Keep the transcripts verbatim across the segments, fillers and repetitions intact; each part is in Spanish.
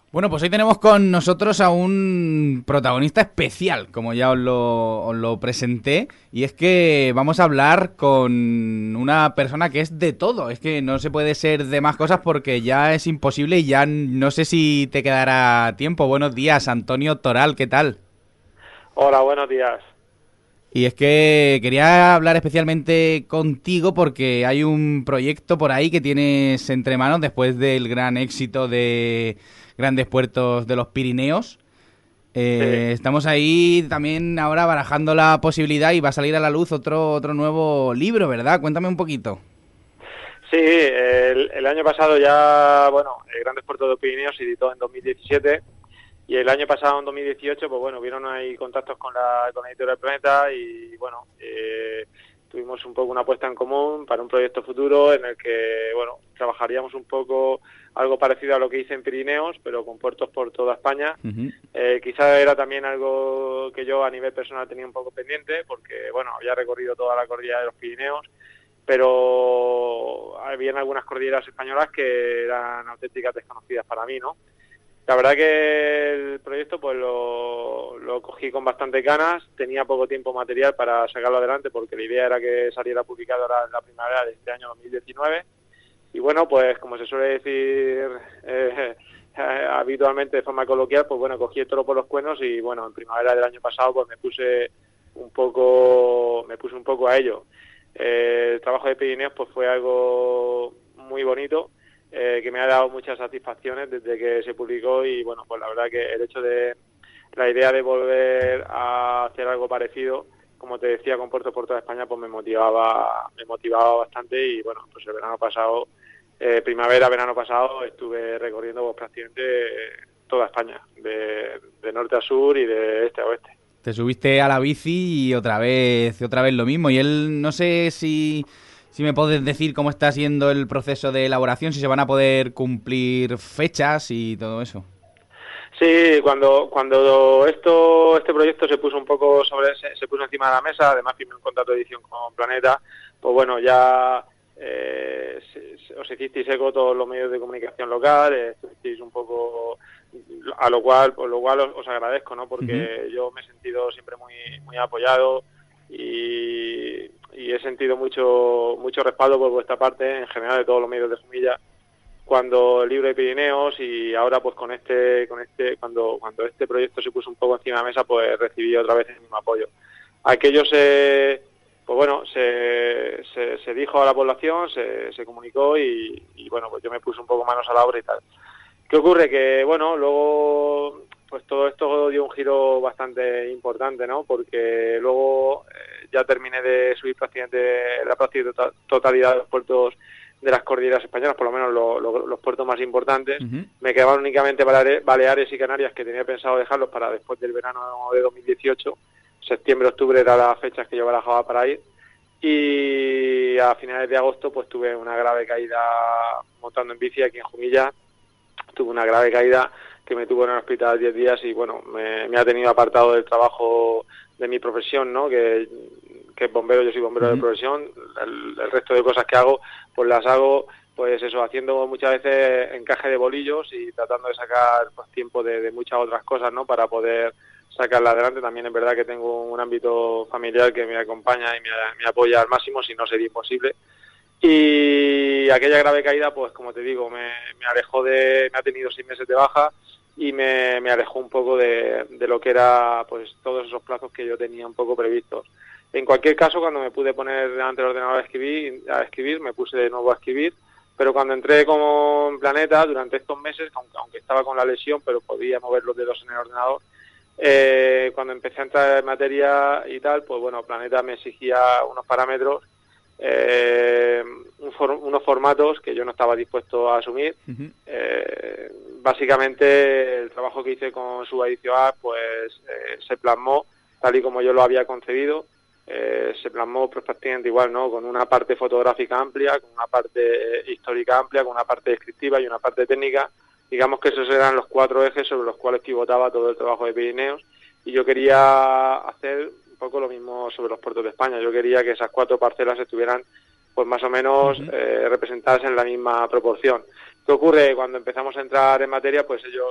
Bueno, pues hoy tenemos con nosotros a un protagonista especial, como ya os lo, os lo presenté, y es que vamos a hablar con una persona que es de todo. Es que no se puede ser de más cosas porque ya es imposible y ya no sé si te quedará tiempo. Buenos días, Antonio Toral, ¿qué tal? Hola, buenos días. Y es que quería hablar especialmente contigo porque hay un proyecto por ahí que tienes entre manos después del gran éxito de Grandes Puertos de los Pirineos. Sí, Eh, estamos ahí también ahora barajando la posibilidad y va a salir a la luz otro, otro nuevo libro, ¿verdad? Cuéntame un poquito. sí, el, el año pasado ya, bueno, el Grandes Puertos de Pirineos se editó en dos mil diecisiete y el año pasado, en dos mil dieciocho, pues bueno, vieron ahí contactos con la, con la editorial Planeta y bueno, eh, tuvimos un poco una apuesta en común para un proyecto futuro en el que, bueno, trabajaríamos un poco algo parecido a lo que hice en Pirineos, pero con puertos por toda España. Ujú. Eh, quizá era también algo que yo a nivel personal tenía un poco pendiente, porque, bueno, había recorrido toda la cordillera de los Pirineos, pero había algunas cordilleras españolas que eran auténticas desconocidas para mí, ¿no? La verdad que el proyecto pues lo, lo cogí con bastante ganas, tenía poco tiempo material para sacarlo adelante porque la idea era que saliera publicado ahora en la primavera de este año dos mil diecinueve y bueno, pues como se suele decir eh, eh, habitualmente de forma coloquial, pues bueno, cogí el toro por los cuernos y bueno, en primavera del año pasado pues me puse un poco, me puse un poco a ello. Eh, el trabajo de Pirineos pues fue algo muy bonito, eh, que me ha dado muchas satisfacciones desde que se publicó y bueno, pues la verdad que el hecho de la idea de volver a hacer algo parecido, como te decía, con Puerto por toda España, pues me motivaba, me motivaba bastante y bueno, pues el verano pasado, eh, primavera, verano pasado, estuve recorriendo pues, prácticamente toda España, de, de norte a sur y de este a oeste. Te subiste a la bici y otra vez, y otra vez lo mismo. Y él, no sé si, si me puedes decir cómo está siendo el proceso de elaboración, si se van a poder cumplir fechas y todo eso. Sí, cuando cuando esto este proyecto se puso un poco sobre se, se puso encima de la mesa, además firmé un contrato de edición con Planeta, pues bueno, ya eh, se, se, os hicisteis eco todos los medios de comunicación local, eh, estuvisteis un poco a lo cual por lo cual os, os agradezco, ¿no? Ujú. Porque yo me he sentido siempre muy muy apoyado y, y he sentido mucho mucho respaldo por vuestra parte en general de todos los medios de Jumilla cuando el libro de Pirineos y ahora pues con este con este cuando cuando este proyecto se puso un poco encima de la mesa pues recibí otra vez el mismo apoyo. Aquello se pues bueno se, se, se dijo a la población, se, se comunicó y, y bueno pues yo me puse un poco manos a la obra y tal. ¿Qué ocurre? Que bueno luego pues todo esto dio un giro bastante importante, ¿no? Porque luego eh, ya terminé de subir prácticamente la práctica totalidad de los puertos de las cordilleras españolas, por lo menos lo, lo, los puertos más importantes. Ujú. Me quedaban únicamente Baleares y Canarias, que tenía pensado dejarlos para después del verano de dos mil dieciocho. Septiembre, octubre eran las fechas que yo barajaba para ir. Y a finales de agosto pues tuve una grave caída montando en bici aquí en Jumilla. Tuve una grave caída que me tuvo en el hospital diez días y bueno, me, me ha tenido apartado del trabajo de mi profesión, ¿no? Que, que es bombero, yo soy bombero de Ujú. profesión, el, el resto de cosas que hago, pues las hago, pues eso, haciendo muchas veces encaje de bolillos y tratando de sacar pues, tiempo de, de muchas otras cosas, ¿no? Para poder sacarla adelante. También es verdad que tengo un ámbito familiar que me acompaña y me, me apoya al máximo, si no sería imposible. Y aquella grave caída, pues como te digo, me, me alejó de, me ha tenido seis meses de baja y me, me alejó un poco de, de lo que era pues todos esos plazos que yo tenía un poco previstos. En cualquier caso, cuando me pude poner delante del ordenador a escribir, a escribir, me puse de nuevo a escribir, pero cuando entré como en Planeta, durante estos meses, aunque, aunque estaba con la lesión, pero podía mover los dedos en el ordenador, eh, cuando empecé a entrar en materia y tal, pues bueno, Planeta me exigía unos parámetros, eh, un for, unos formatos que yo no estaba dispuesto a asumir. Ujú. Eh, básicamente el trabajo que hice con su edición A pues eh, se plasmó tal y como yo lo había concebido. Eh, se plasmó pues, prácticamente igual, ¿no? Con una parte fotográfica amplia, con una parte histórica amplia, con una parte descriptiva y una parte técnica. Digamos que esos eran los cuatro ejes sobre los cuales pivotaba todo el trabajo de Pirineos y yo quería hacer un poco lo mismo sobre los puertos de España. Yo quería que esas cuatro parcelas estuvieran pues más o menos Ujú. eh, representadas en la misma proporción. ¿Qué ocurre? Cuando empezamos a entrar en materia, pues ellos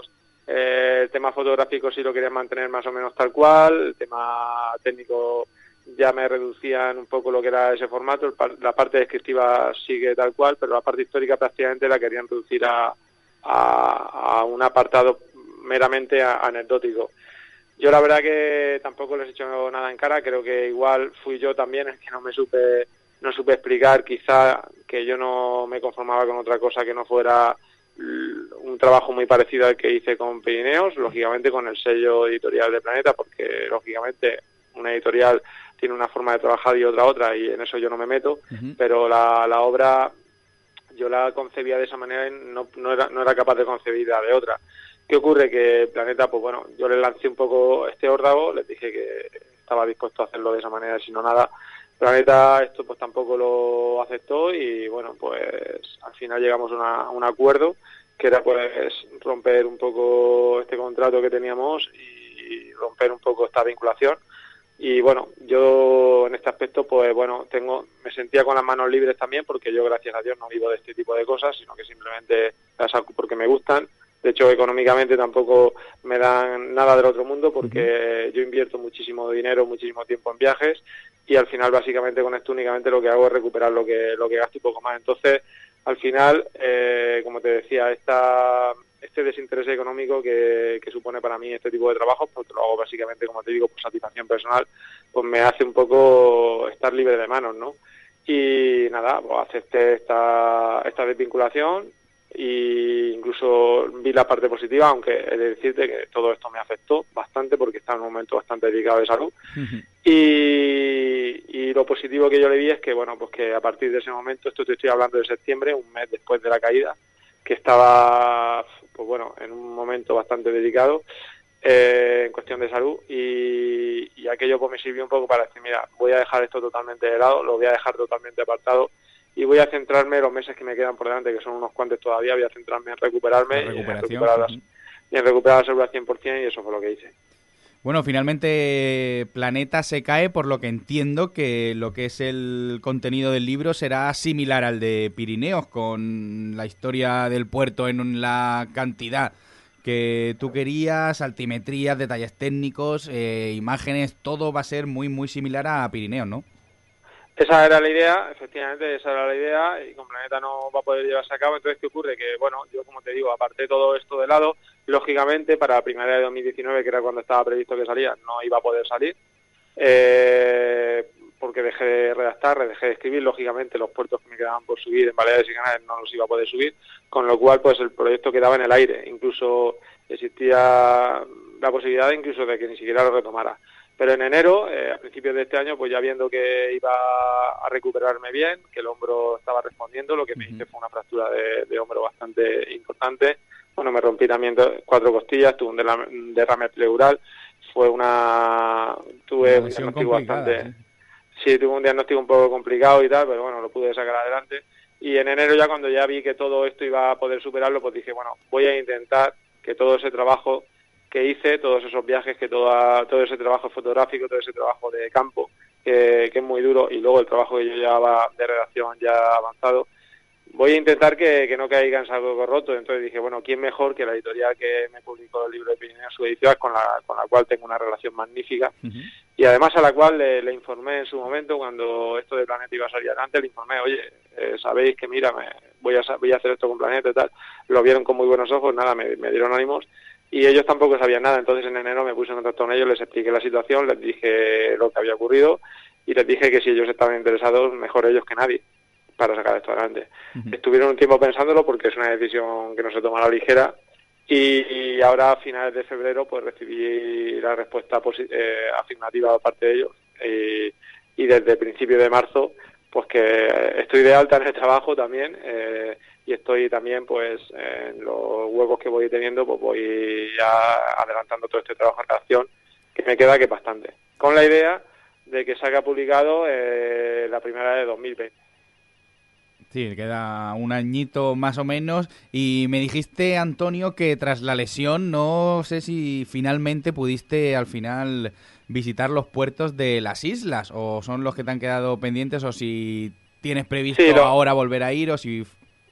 Eh, el tema fotográfico sí lo querían mantener más o menos tal cual, el tema técnico ya me reducían un poco lo que era ese formato, el par, la parte descriptiva sigue tal cual, pero la parte histórica prácticamente la querían reducir a, a, a un apartado meramente a, anecdótico. Yo la verdad que tampoco les he hecho nada en cara, creo que igual fui yo también el que no me supe no supe explicar quizá que yo no me conformaba con otra cosa que no fuera un trabajo muy parecido al que hice con Pirineos, lógicamente con el sello editorial de Planeta, porque lógicamente una editorial tiene una forma de trabajar y otra otra, y en eso yo no me meto, uh-huh. pero la, la obra yo la concebía de esa manera y no, no, era, no era capaz de concebirla de otra. ¿Qué ocurre? Que Planeta, pues bueno, yo les lancé un poco este órdago, les dije que estaba dispuesto a hacerlo de esa manera, si no nada. Planeta esto pues tampoco lo aceptó y bueno, pues al final llegamos a, una, a un acuerdo que era pues romper un poco este contrato que teníamos y romper un poco esta vinculación. Y bueno, yo en este aspecto pues bueno, tengo me sentía con las manos libres también, porque yo gracias a Dios no vivo de este tipo de cosas, sino que simplemente las hago porque me gustan. De hecho, económicamente tampoco me dan nada del otro mundo, porque uh-huh. yo invierto muchísimo dinero, muchísimo tiempo en viajes, y al final básicamente con esto únicamente lo que hago es recuperar lo que lo que gasto y poco más. Entonces, al final, eh, como te decía, esta, este desinterés económico que, que supone para mí este tipo de trabajos, porque lo hago básicamente, como te digo, por satisfacción personal, pues me hace un poco estar libre de manos, ¿no? Y nada, pues acepté esta, esta desvinculación, y incluso vi la parte positiva, aunque he de decirte que todo esto me afectó bastante porque estaba en un momento bastante delicado de salud. Uh-huh. y, y lo positivo que yo le vi es que bueno, pues que a partir de ese momento, esto te estoy hablando de septiembre, un mes después de la caída, que estaba pues bueno, en un momento bastante delicado eh, en cuestión de salud, y, y aquello pues me sirvió un poco para decir, mira, voy a dejar esto totalmente de lado, lo voy a dejar totalmente apartado, y voy a centrarme los meses que me quedan por delante, que son unos cuantos todavía, voy a centrarme en recuperarme y en recuperar, las, y en recuperar la salud al cien por ciento, y eso fue lo que hice. Bueno, finalmente Planeta se cae, por lo que entiendo que lo que es el contenido del libro será similar al de Pirineos, con la historia del puerto en la cantidad que tú querías, altimetrías, detalles técnicos, eh, imágenes, todo va a ser muy, muy similar a Pirineos, ¿no? Esa era la idea, efectivamente, esa era la idea, y con Planeta no va a poder llevarse a cabo. Entonces, ¿qué ocurre? Que, bueno, yo como te digo, aparté todo esto de lado, lógicamente, para la primavera de dos mil diecinueve, que era cuando estaba previsto que salía, no iba a poder salir, eh, porque dejé de redactar, dejé de escribir, lógicamente, los puertos que me quedaban por subir en Baleares y Canarias no los iba a poder subir, con lo cual, pues, el proyecto quedaba en el aire, incluso existía la posibilidad incluso de que ni siquiera lo retomara. Pero en enero, eh, a principios de este año, pues ya viendo que iba a recuperarme bien, que el hombro estaba respondiendo, lo que me hice fue una fractura de, de hombro bastante importante. Bueno, me rompí también cuatro costillas, tuve un derrame, un derrame pleural, fue una... tuve una un diagnóstico bastante... ¿sí? sí, tuve un diagnóstico un poco complicado y tal, pero bueno, lo pude sacar adelante. Y en enero ya, cuando ya vi que todo esto iba a poder superarlo, pues dije, bueno, voy a intentar que todo ese trabajo que hice, todos esos viajes, que toda, todo ese trabajo fotográfico, todo ese trabajo de campo, que, que es muy duro, y luego el trabajo que yo llevaba de redacción ya avanzado, voy a intentar que, que no caiga en saco roto. Entonces dije, bueno, ¿quién mejor que la editorial que me publicó el libro de Pirineos, su edición, con la, con la cual tengo una relación magnífica, uh-huh. y además a la cual le, le informé en su momento, cuando esto de Planeta iba a salir adelante, le informé, oye, eh, sabéis que mira, me, voy, a, voy a hacer esto con Planeta y tal. Lo vieron con muy buenos ojos, nada, me, me dieron ánimos, y ellos tampoco sabían nada. Entonces en enero me puse en contacto con ellos, les expliqué la situación, les dije lo que había ocurrido, y les dije que si ellos estaban interesados, mejor ellos que nadie, para sacar esto adelante. Uh-huh. Estuvieron un tiempo pensándolo, porque es una decisión que no se toma a la ligera, y, y ahora a finales de febrero pues recibí la respuesta posi- eh, afirmativa de parte de ellos, y, y desde principios de marzo pues que estoy de alta en el trabajo también, eh, y estoy también pues en los huecos que voy teniendo, pues voy ya adelantando todo este trabajo en redacción, que me queda que bastante, con la idea de que salga publicado eh, la primera de dos mil veinte. Sí, queda un añito más o menos. Y me dijiste, Antonio, que tras la lesión, no sé si finalmente pudiste al final visitar los puertos de las islas, o son los que te han quedado pendientes, o si tienes previsto sí, lo... ahora volver a ir, o si...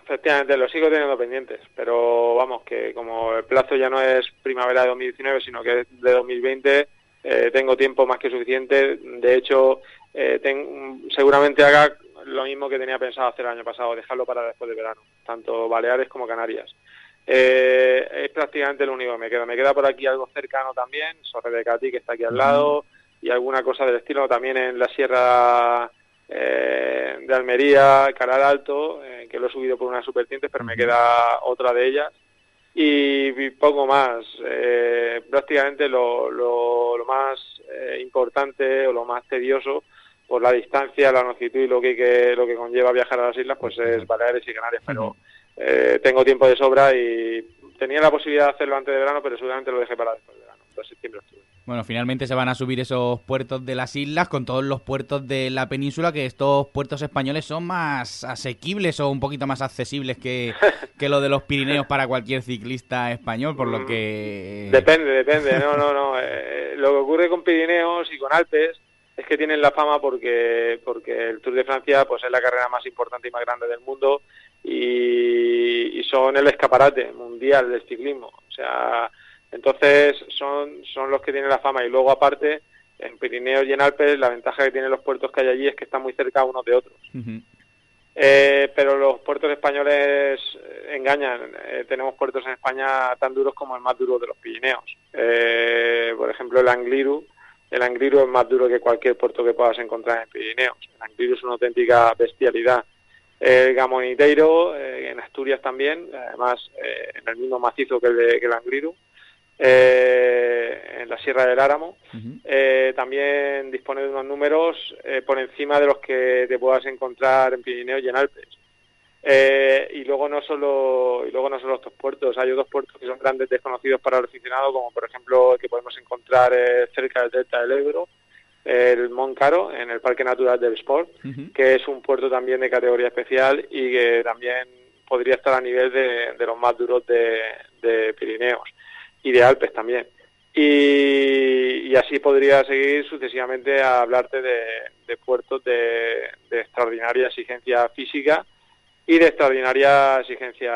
Efectivamente, lo sigo teniendo pendientes, pero vamos, que como el plazo ya no es primavera de dos mil diecinueve, sino que es de dos mil veinte, eh, tengo tiempo más que suficiente. De hecho, eh, ten, seguramente haga lo mismo que tenía pensado hacer el año pasado, dejarlo para después de verano, tanto Baleares como Canarias. Eh, es prácticamente lo único que me queda. Me queda por aquí algo cercano también, Sorre de Catí, que está aquí al lado, y alguna cosa del estilo también en la Sierra eh, de Almería, Caral Alto, eh, que lo he subido por unas supertientes, pero me queda otra de ellas. Y, y poco más. Eh, prácticamente lo, lo, lo más eh, importante o lo más tedioso por la distancia, la longitud y lo que, que lo que conlleva viajar a las islas, pues es Baleares y Canarias, pero eh, tengo tiempo de sobra y tenía la posibilidad de hacerlo antes de verano, pero seguramente lo dejé para después de verano, para septiembre, octubre. Bueno, finalmente se van a subir esos puertos de las islas con todos los puertos de la península, que estos puertos españoles son más asequibles o un poquito más accesibles que, que lo de los Pirineos para cualquier ciclista español, por lo que... Depende, depende, no, no, no. Eh, lo que ocurre con Pirineos y con Alpes es que tienen la fama porque porque el Tour de Francia pues es la carrera más importante y más grande del mundo y, y son el escaparate mundial del ciclismo. O sea, entonces son son los que tienen la fama. Y luego, aparte, en Pirineos y en Alpes, la ventaja que tienen los puertos que hay allí es que están muy cerca unos de otros. Uh-huh. Eh, pero los puertos españoles engañan. Eh, tenemos puertos en España tan duros como el más duro de los Pirineos. Eh, por ejemplo, el Angliru. El Angliru es más duro que cualquier puerto que puedas encontrar en Pirineos. El Angliru es una auténtica bestialidad. El Gamoniteiro, eh, en Asturias también, además eh, en el mismo macizo que el, de, que el Angliru, eh, en la Sierra del Álamo, uh-huh. eh, también dispone de unos números eh, por encima de los que te puedas encontrar en Pirineos y en Alpes. Eh, y luego no solo y luego no solo estos puertos, hay otros puertos que son grandes desconocidos para el aficionado, como por ejemplo el que podemos encontrar eh, cerca del delta del Ebro, el Montcaro, en el Parque Natural del Sport, uh-huh. que es un puerto también de categoría especial y que también podría estar a nivel de, de los más duros de, de Pirineos y de Alpes también. Y, y así podría seguir sucesivamente a hablarte de, de puertos de, de extraordinaria exigencia física y de extraordinaria exigencia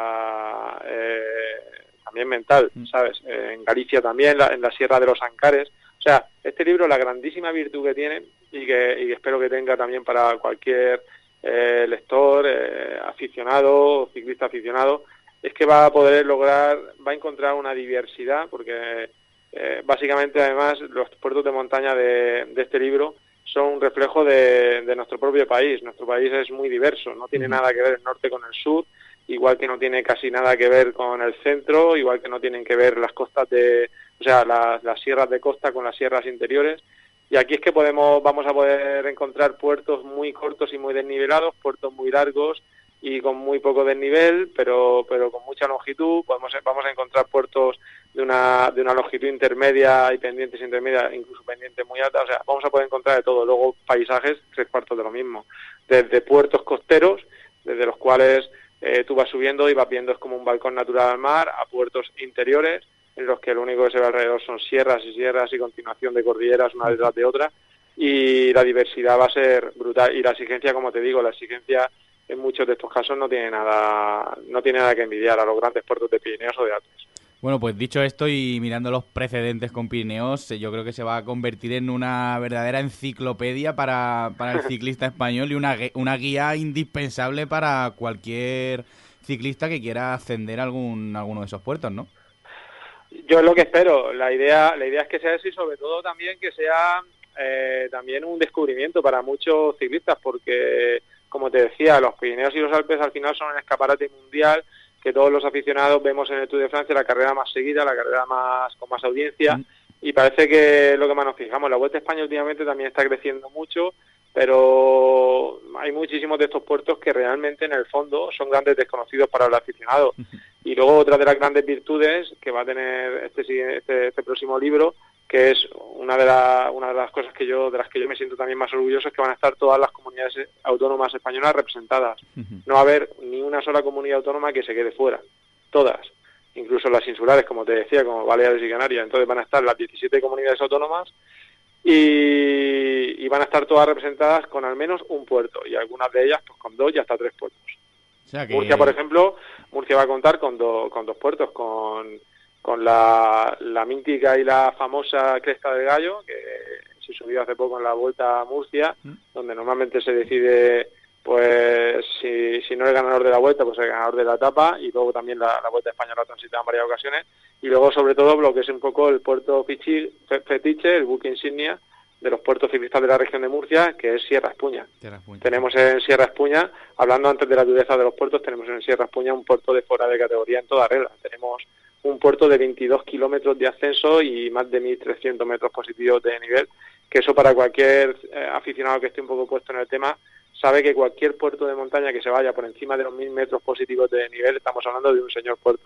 eh, también mental, ¿sabes? Eh, en Galicia también, la, en la Sierra de los Ancares. O sea, este libro, la grandísima virtud que tiene y que, y que espero que tenga también para cualquier eh, lector, eh, aficionado, ciclista aficionado, es que va a poder lograr, va a encontrar una diversidad, porque eh, básicamente además los puertos de montaña de, de este libro son un reflejo de, de nuestro propio país. Nuestro país es muy diverso, no tiene nada que ver el norte con el sur, igual que no tiene casi nada que ver con el centro, igual que no tienen que ver las costas de, o sea, las, las sierras de costa con las sierras interiores. Y aquí es que podemos, vamos a poder encontrar puertos muy cortos y muy desnivelados, puertos muy largos y con muy poco desnivel, pero pero con mucha longitud. Podemos vamos a encontrar puertos de una de una longitud intermedia y pendientes intermedias, incluso pendientes muy altas. O sea, vamos a poder encontrar de todo. Luego paisajes, tres cuartos de lo mismo. Desde puertos costeros, desde los cuales eh, tú vas subiendo y vas viendo es como un balcón natural al mar, a puertos interiores, en los que lo único que se ve alrededor son sierras y sierras y continuación de cordilleras una detrás de otra. Y la diversidad va a ser brutal. Y la exigencia, como te digo, la exigencia en muchos de estos casos no tiene nada no tiene nada que envidiar a los grandes puertos de Pirineos o de Alpes. Bueno, pues dicho esto y mirando los precedentes con Pirineos, yo creo que se va a convertir en una verdadera enciclopedia para, para el ciclista español y una, una guía indispensable para cualquier ciclista que quiera ascender a algún, alguno de esos puertos, ¿no? Yo es lo que espero. La idea la idea es que sea eso y sobre todo también que sea eh, también un descubrimiento para muchos ciclistas, porque como te decía, los Pirineos y los Alpes al final son un escaparate mundial que todos los aficionados vemos en el Tour de Francia, la carrera más seguida, la carrera más con más audiencia, mm. y parece que es lo que más nos fijamos. La Vuelta a España últimamente también está creciendo mucho, pero hay muchísimos de estos puertos que realmente en el fondo son grandes desconocidos para el aficionado. Y luego otra de las grandes virtudes que va a tener este, este, este próximo libro, que es una de, la, una de las cosas que yo de las que yo me siento también más orgulloso, es que van a estar todas las comunidades autónomas españolas representadas. Uh-huh. No va a haber ni una sola comunidad autónoma que se quede fuera, todas, incluso las insulares, como te decía, como Baleares y Canarias. Entonces van a estar las diecisiete comunidades autónomas y, y van a estar todas representadas con al menos un puerto, y algunas de ellas pues con dos y hasta tres puertos. O sea que... Murcia, por ejemplo, Murcia va a contar con, do, con dos puertos, con, con la, la mítica y la famosa Cresta del Gallo, que se subió hace poco en la Vuelta a Murcia, ¿Mm? donde normalmente se decide, pues, si, si no es el ganador de la Vuelta, pues el ganador de la etapa, y luego también la, la Vuelta Española transitada en varias ocasiones, y luego, sobre todo, lo que es un poco el puerto fichi, fetiche, el buque insignia de los puertos ciclistas de la región de Murcia, que es Sierra Espuña. Sierra Espuña. Tenemos en Sierra Espuña, hablando antes de la dureza de los puertos, tenemos en Sierra Espuña un puerto de fuera de categoría en toda regla. Tenemos un puerto de veintidós kilómetros de ascenso y más de mil trescientos metros positivos de nivel, que eso para cualquier eh, aficionado que esté un poco puesto en el tema, sabe que cualquier puerto de montaña que se vaya por encima de los mil metros positivos de nivel, estamos hablando de un señor puerto.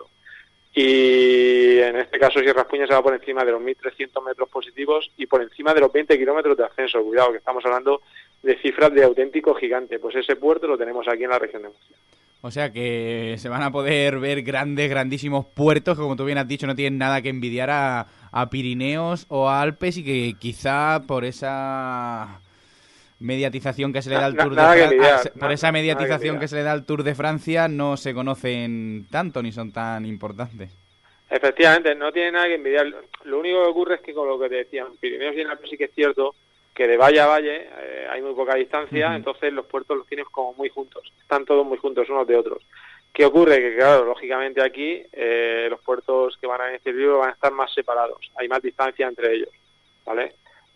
Y en este caso Sierra Espuña se va por encima de los mil trescientos metros positivos y por encima de los veinte kilómetros de ascenso. Cuidado, que estamos hablando de cifras de auténtico gigante. Pues ese puerto lo tenemos aquí en la región de Murcia. O sea que se van a poder ver grandes, grandísimos puertos que, como tú bien has dicho, no tienen nada que envidiar a, a Pirineos o a Alpes, y que quizá por esa mediatización que se le da al Tour de Francia, por esa mediatización que, que se le da al Tour de Francia, no se conocen tanto ni son tan importantes. Efectivamente, no tiene nada que envidiar. Lo único que ocurre es que, con lo que te decía, en Pirineos y en Alpes sí que es cierto que de valle a valle eh, hay muy poca distancia, uh-huh. entonces los puertos los tienes como muy juntos, están todos muy juntos unos de otros. ¿Qué ocurre? Que claro, lógicamente aquí eh, los puertos que van a este libro van a estar más separados, hay más distancia entre ellos, ¿vale?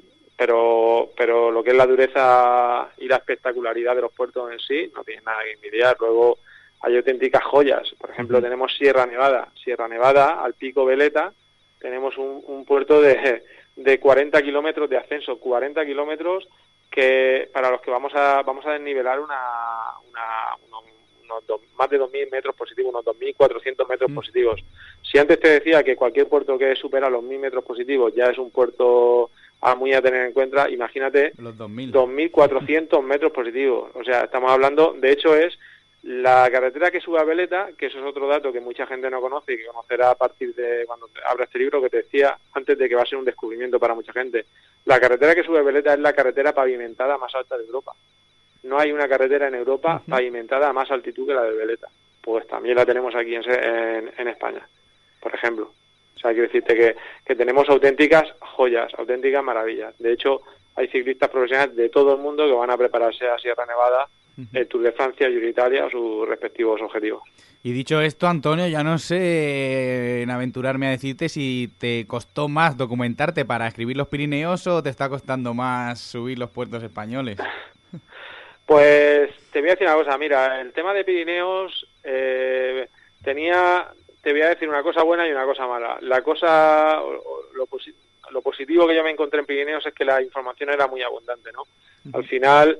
Pero pero lo que es la dureza y la espectacularidad de los puertos en sí no tiene nada que envidiar. Luego hay auténticas joyas, por ejemplo uh-huh. tenemos Sierra Nevada, Sierra Nevada al Pico Veleta, tenemos un, un puerto de, de cuarenta kilómetros de ascenso, cuarenta kilómetros que para los que vamos a vamos a desnivelar una, una unos, unos dos, más de dos mil metros positivos, unos dos mil cuatrocientos metros uh-huh. positivos. Si antes te decía que cualquier puerto que supera los mil metros positivos ya es un puerto a muy a tener en cuenta, imagínate los dos mil cuatrocientos metros positivos. O sea, estamos hablando, de hecho es la carretera que sube a Veleta, que eso es otro dato que mucha gente no conoce y que conocerá a partir de cuando abra este libro, que te decía antes de que va a ser un descubrimiento para mucha gente. La carretera que sube a Veleta es la carretera pavimentada más alta de Europa. No hay una carretera en Europa uh-huh. pavimentada a más altitud que la de Veleta. Pues también la tenemos aquí en, en, en España, por ejemplo. O sea, quiero decirte que, que tenemos auténticas joyas, auténticas maravillas. De hecho, hay ciclistas profesionales de todo el mundo que van a prepararse a Sierra Nevada, uh-huh. el Tour de Francia y Italia, a sus respectivos objetivos. Y dicho esto, Antonio, ya no sé en aventurarme a decirte si te costó más documentarte para escribir los Pirineos o te está costando más subir los puertos españoles. Pues te voy a decir una cosa, mira, el tema de Pirineos eh, tenía... Te voy a decir una cosa buena y una cosa mala. La cosa, lo, posi- lo positivo que yo me encontré en Pirineos es que la información era muy abundante, ¿no? Al final,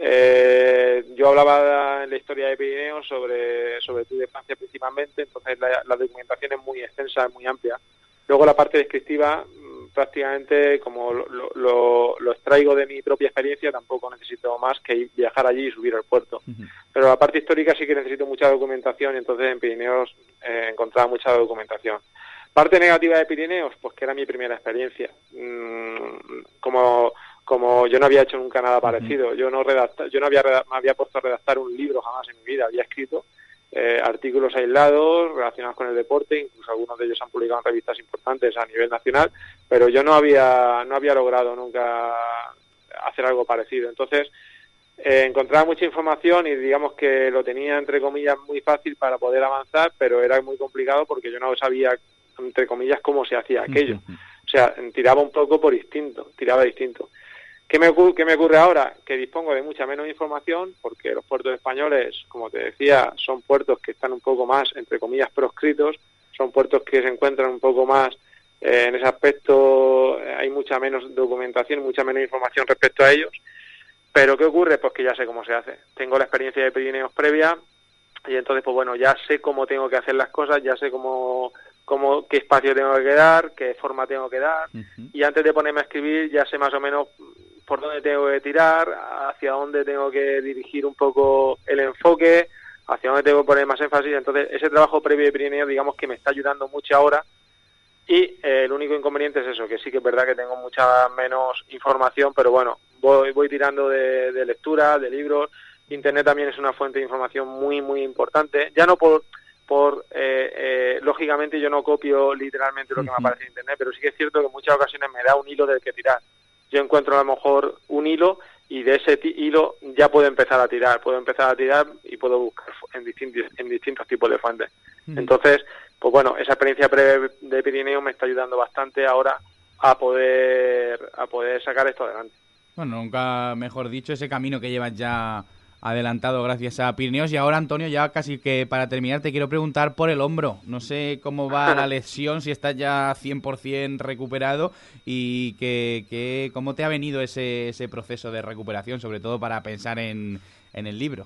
eh, yo hablaba en la historia de Pirineos sobre sobre Tour de Francia principalmente, entonces la, la documentación es muy extensa, es muy amplia. Luego la parte descriptiva, prácticamente como lo, lo, lo extraigo de mi propia experiencia, tampoco necesito más que ir, viajar allí y subir al puerto. Uh-huh. Pero la parte histórica sí que necesito mucha documentación y entonces en Pirineos eh, encontraba mucha documentación. Parte negativa de Pirineos, pues que era mi primera experiencia. Mm, como como yo no había hecho nunca nada parecido, uh-huh. yo no redacta, yo no había reda- me había puesto a redactar un libro jamás en mi vida, había escrito Eh, artículos aislados relacionados con el deporte, incluso algunos de ellos han publicado en revistas importantes a nivel nacional, pero yo no había no había logrado nunca hacer algo parecido. Entonces eh, encontraba mucha información y digamos que lo tenía entre comillas muy fácil para poder avanzar, pero era muy complicado porque yo no sabía entre comillas cómo se hacía aquello. O sea, tiraba un poco por instinto, tiraba distinto. ¿Qué me, ocurre, ¿Qué me ocurre ahora? Que dispongo de mucha menos información porque los puertos españoles, como te decía, son puertos que están un poco más, entre comillas, proscritos, son puertos que se encuentran un poco más eh, en ese aspecto, eh, hay mucha menos documentación, mucha menos información respecto a ellos. Pero ¿qué ocurre? Pues que ya sé cómo se hace. Tengo la experiencia de Pirineos previa y entonces, pues bueno, ya sé cómo tengo que hacer las cosas, ya sé cómo... cómo, qué espacio tengo que dar, qué forma tengo que dar, uh-huh. y antes de ponerme a escribir ya sé más o menos por dónde tengo que tirar, hacia dónde tengo que dirigir un poco el enfoque, hacia dónde tengo que poner más énfasis. Entonces ese trabajo previo de Pirineo, digamos que me está ayudando mucho ahora, y eh, el único inconveniente es eso, que sí que es verdad que tengo mucha menos información, pero bueno, voy, voy tirando de, de lectura, de libros, Internet también es una fuente de información muy, muy importante. Ya no por, por eh, eh, lógicamente yo no copio literalmente lo que me aparece en Internet, pero sí que es cierto que en muchas ocasiones me da un hilo del que tirar. Yo encuentro a lo mejor un hilo y de ese hilo ya puedo empezar a tirar, puedo empezar a tirar y puedo buscar en distintos, en distintos tipos de fuentes. Uh-huh. Entonces, pues bueno, esa experiencia previa de Pirineo me está ayudando bastante ahora a poder a poder sacar esto adelante. Bueno, nunca mejor dicho, ese camino que llevas ya adelantado gracias a Pirineos. Y ahora, Antonio, ya casi que para terminar te quiero preguntar por el hombro. No sé cómo va la lesión, si estás ya cien por ciento recuperado y que, que cómo te ha venido ese, ese proceso de recuperación, sobre todo para pensar en, en el libro.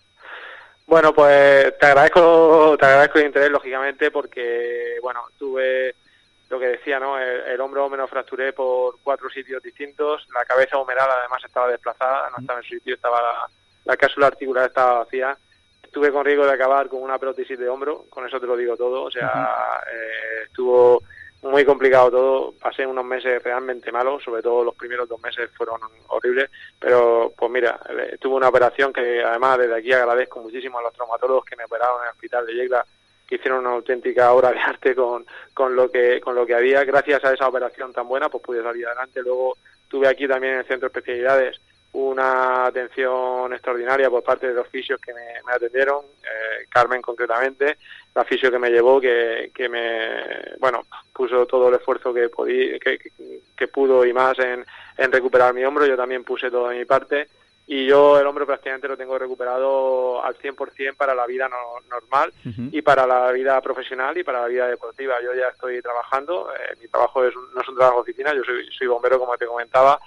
Bueno, pues te agradezco, te agradezco el interés, lógicamente, porque, bueno, tuve lo que decía, ¿no? El, el hombro me lo fracturé por cuatro sitios distintos, la cabeza humeral además estaba desplazada, no estaba en su sitio, estaba la, la cápsula articular estaba vacía. Estuve con riesgo de acabar con una prótesis de hombro, con eso te lo digo todo, o sea, uh-huh. eh, estuvo muy complicado todo, pasé unos meses realmente malos, sobre todo los primeros dos meses fueron horribles, pero pues mira, eh, tuve una operación que además desde aquí agradezco muchísimo a los traumatólogos que me operaron en el hospital de Yecla, que hicieron una auténtica obra de arte con, con lo que con lo que había. Gracias a esa operación tan buena, pues pude salir adelante. Luego tuve aquí también en el centro de especialidades una atención extraordinaria por parte de los fisios que me, me atendieron, eh, Carmen concretamente, la fisio que me llevó, que, que me, bueno, puso todo el esfuerzo que, podí, que, que, que pudo y más en, en recuperar mi hombro. Yo también puse todo de mi parte. Y yo el hombro prácticamente lo tengo recuperado al cien por ciento para la vida no, normal uh-huh. y para la vida profesional y para la vida deportiva. Yo ya estoy trabajando, eh, mi trabajo es un, no es un trabajo de oficina, yo soy, soy bombero como te comentaba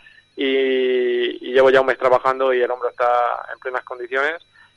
y, y llevo ya un mes trabajando y el hombro está en plenas condiciones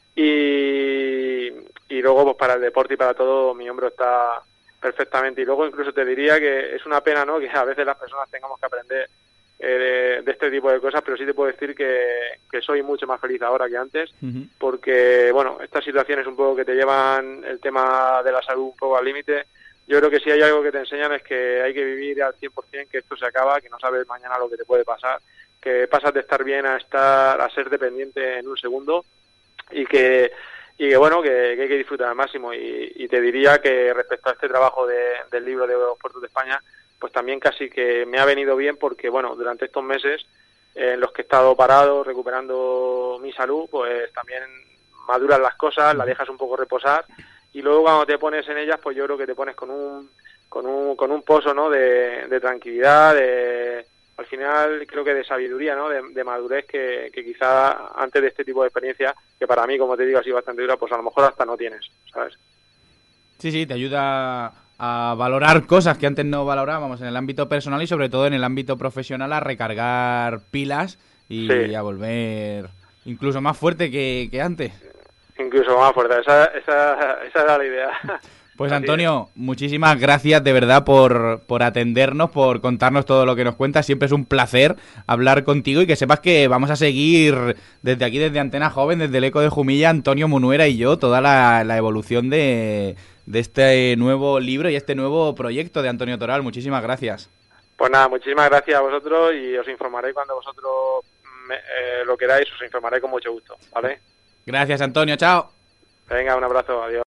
y, y luego pues para el deporte y para todo mi hombro está perfectamente y luego incluso te diría que es una pena, ¿no?, que a veces las personas tengamos que aprender Eh, de, de este tipo de cosas, pero sí te puedo decir que, que soy mucho más feliz ahora que antes, uh-huh. porque, bueno, estas situaciones un poco que te llevan el tema de la salud un poco al límite, yo creo que si hay algo que te enseñan es que hay que vivir al cien por ciento, que esto se acaba, que no sabes mañana lo que te puede pasar, que pasas de estar bien a estar a ser dependiente en un segundo y que, y que bueno, que, que hay que disfrutar al máximo y, y te diría que respecto a este trabajo de, del libro de los puertos de España, pues también casi que me ha venido bien porque, bueno, durante estos meses eh, en los que he estado parado, recuperando mi salud, pues también maduran las cosas, las dejas un poco reposar y luego cuando te pones en ellas, pues yo creo que te pones con un con un, con un pozo, ¿no?, de, de tranquilidad, de, al final creo que de sabiduría, ¿no?, de, de madurez que, que quizá antes de este tipo de experiencia, que para mí, como te digo, ha sido bastante dura, pues a lo mejor hasta no tienes, ¿sabes? Sí, sí, te ayuda a valorar cosas que antes no valorábamos en el ámbito personal y sobre todo en el ámbito profesional, a recargar pilas y sí. a volver incluso más fuerte que, que antes. Incluso más fuerte, esa, esa, esa era la idea. Pues Antonio, muchísimas gracias de verdad por, por atendernos, por contarnos todo lo que nos cuentas. Siempre es un placer hablar contigo y que sepas que vamos a seguir desde aquí, desde Antena Joven, desde el Eco de Jumilla, Antonio Munuera y yo, toda la, la evolución de, de este nuevo libro y este nuevo proyecto de Antonio Toral. Muchísimas gracias. Pues nada, muchísimas gracias a vosotros y os informaré cuando vosotros me, eh, lo queráis, os informaré con mucho gusto, ¿vale? Gracias, Antonio, chao. Venga, un abrazo, adiós.